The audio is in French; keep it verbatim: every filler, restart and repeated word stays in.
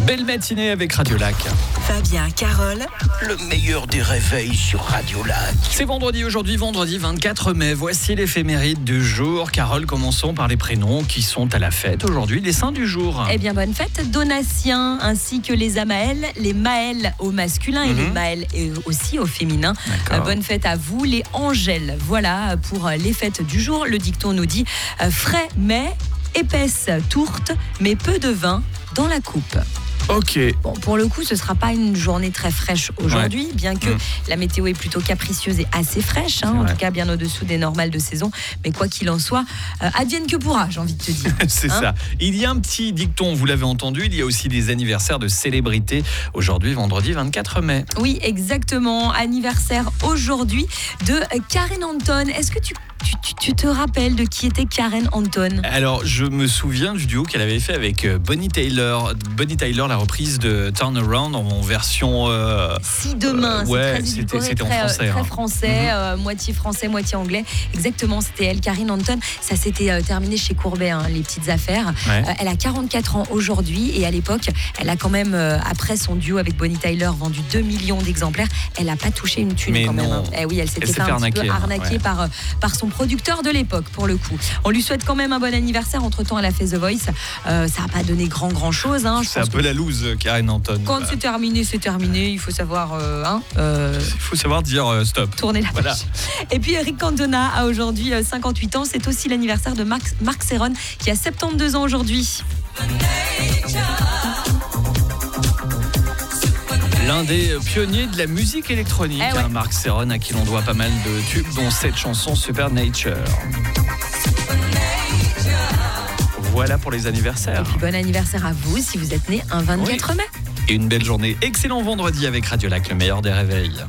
Belle matinée avec Radio Lac. Fabien, Carole, le meilleur des réveils sur Radio Lac. C'est vendredi aujourd'hui, vendredi vingt-quatre mai. Voici l'éphéméride du jour. Carole, commençons par les prénoms qui sont à la fête aujourd'hui, les saints du jour. eh bien bonne fête, Donatien, ainsi que les Amaël, les Maël au masculin et Mhm. les Maël aussi au féminin. D'accord. Euh, bonne fête à vous, les Angèles. Voilà pour les fêtes du jour. Le dicton nous dit euh, frais mais épaisse tourte, mais peu de vin dans la coupe. Ok. Bon, pour le coup, ce ne sera pas une journée très fraîche aujourd'hui, bien que Mmh. la météo est plutôt capricieuse et assez fraîche, hein, C'est en vrai. tout cas bien au-dessous des normales de saison. Mais quoi qu'il en soit, euh, advienne que pourra, j'ai envie de te dire. C'est Hein ça. Il y a un petit dicton, vous l'avez entendu, il y a aussi des anniversaires de célébrités. Aujourd'hui, vendredi vingt-quatre mai. Oui, exactement. Anniversaire aujourd'hui de Karen Anton. Est-ce que tu, tu, tu- tu te rappelles de qui était Karen Anton ? Alors, je me souviens du duo qu'elle avait fait avec euh, Bonnie Tyler. Bonnie Tyler, la reprise de Turn Around en version... euh, Si demain, Euh, ouais, c'est très c'était- édulcoré, c'était en très, euh, français, très hein. français, Mhm. euh, moitié français, moitié anglais. Exactement, c'était elle, Karen Anton. Ça s'était euh, terminé chez Courbet, hein, les petites affaires. ouais. Euh, elle a quarante-quatre ans aujourd'hui et à l'époque, elle a quand même, euh, après son duo avec Bonnie Tyler, vendu deux millions d'exemplaires. Elle n'a pas touché une thune Mais quand même. non. hein. Eh oui, elle s'était Elle s'est fait fait un petit peu arnaquer, hein, arnaquer ouais. par, euh, par son producteur de l'époque, pour le coup. On lui souhaite quand même un bon anniversaire. Entre-temps, elle a fait The Voice. Euh, ça n'a pas donné grand, grand chose. Hein. Je C'est un pense peu que la loose, Karen Anton. quand Voilà. c'est terminé, c'est terminé. Il faut savoir euh, hein, euh, Il faut savoir dire euh, stop. tourner la Voilà. page. Et puis Eric Cantona a aujourd'hui euh, cinquante-huit ans. C'est aussi l'anniversaire de Marc, Marc Serron qui a soixante-douze ans aujourd'hui. L'un des pionniers de la musique électronique, Eh ouais. hein, Marc Serron, à qui l'on doit pas mal de tubes, dont cette chanson Supernature. Voilà pour les anniversaires. Puis bon anniversaire à vous si vous êtes né un vingt-quatre mai. Et une belle journée. Excellent vendredi avec Radio Lac, le meilleur des réveils.